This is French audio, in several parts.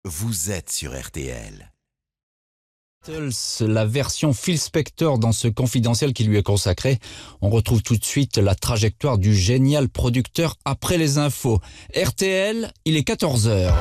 vous êtes sur RTL. La version Phil Spector dans ce confidentiel qui lui est consacré. On retrouve tout de suite la trajectoire du génial producteur après les infos. RTL, il est 14h.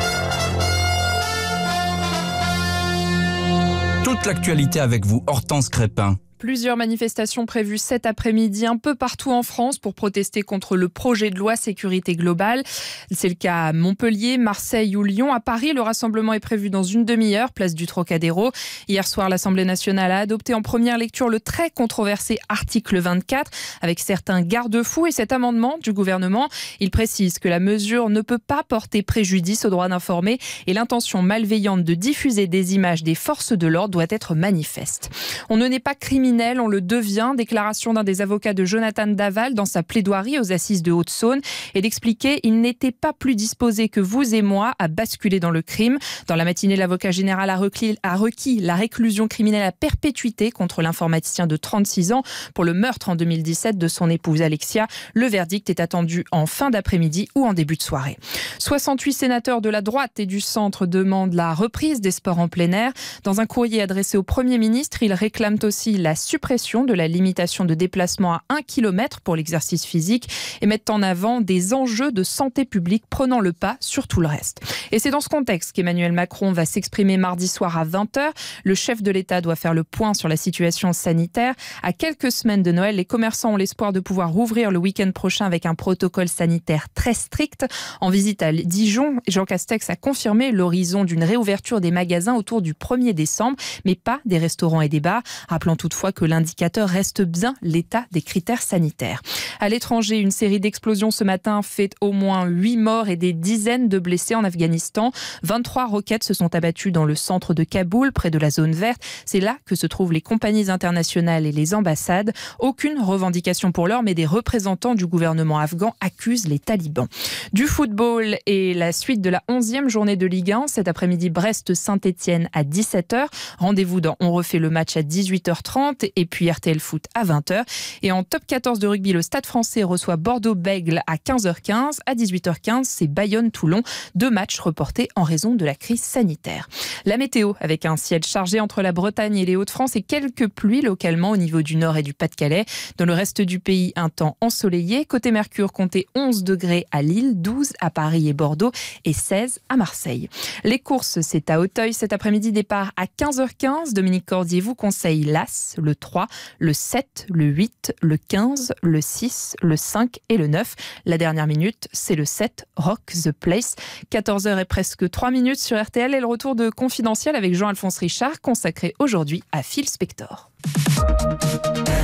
Toute l'actualité avec vous, Hortense Crépin. Plusieurs manifestations prévues cet après-midi un peu partout en France pour protester contre le projet de loi sécurité globale. C'est le cas à Montpellier, Marseille ou Lyon. À Paris, le rassemblement est prévu dans une demi-heure, place du Trocadéro. Hier soir, l'Assemblée nationale a adopté en première lecture le très controversé article 24 avec certains garde-fous et cet amendement du gouvernement. Il précise que la mesure ne peut pas porter préjudice au droit d'informer et l'intention malveillante de diffuser des images des forces de l'ordre doit être manifeste. On ne n'est pas criminel, on le devient. Déclaration d'un des avocats de Jonathan Daval dans sa plaidoirie aux assises de Haute-Saône et d'expliquer il n'était pas plus disposé que vous et moi à basculer dans le crime. Dans la matinée, l'avocat général a requis la réclusion criminelle à perpétuité contre l'informaticien de 36 ans pour le meurtre en 2017 de son épouse Alexia. Le verdict est attendu en fin d'après-midi ou en début de soirée. 68 sénateurs de la droite et du centre demandent la reprise des sports en plein air. Dans un courrier adressé au Premier ministre, ils réclament aussi la suppression de la limitation de déplacement à 1 km pour l'exercice physique et mettent en avant des enjeux de santé publique prenant le pas sur tout le reste. Et c'est dans ce contexte qu'Emmanuel Macron va s'exprimer mardi soir à 20h. Le chef de l'État doit faire le point sur la situation sanitaire. À quelques semaines de Noël, les commerçants ont l'espoir de pouvoir rouvrir le week-end prochain avec un protocole sanitaire très strict. En visite à Dijon, Jean Castex a confirmé l'horizon d'une réouverture des magasins autour du 1er décembre, mais pas des restaurants et des bars. Rappelons toutefois que l'indicateur reste bien l'état des critères sanitaires. À l'étranger, une série d'explosions ce matin fait au moins 8 morts et des dizaines de blessés en Afghanistan. 23 roquettes se sont abattues dans le centre de Kaboul, près de la zone verte. C'est là que se trouvent les compagnies internationales et les ambassades. Aucune revendication pour l'heure, mais des représentants du gouvernement afghan accusent les talibans. Du football et la suite de la 11e journée de Ligue 1. Cet après-midi, Brest-Saint-Etienne à 17h. Rendez-vous dans On refait le match à 18h30 et puis RTL Foot à 20h. Et en top 14 de rugby, le Stade français reçoit Bordeaux-Bègles à 15h15. À 18h15, c'est Bayonne-Toulon. 2 matchs reportés en raison de la crise sanitaire. La météo, avec un ciel chargé entre la Bretagne et les Hauts-de-France et quelques pluies localement au niveau du Nord et du Pas-de-Calais. Dans le reste du pays, un temps ensoleillé. Côté Mercure, comptez 11 degrés à Lille, 12 à Paris et Bordeaux et 16 à Marseille. Les courses, c'est à Auteuil cet après-midi, départ à 15h15. Dominique Cordier vous conseille l'As, le 3, le 7, le 8, le 15, le 6, le 5 et le 9. La dernière minute, c'est le 7, Rock the Place. 14h et presque 3 minutes sur RTL et le retour de Confidentiel avec Jean-Alphonse Richard consacré aujourd'hui à Phil Spector.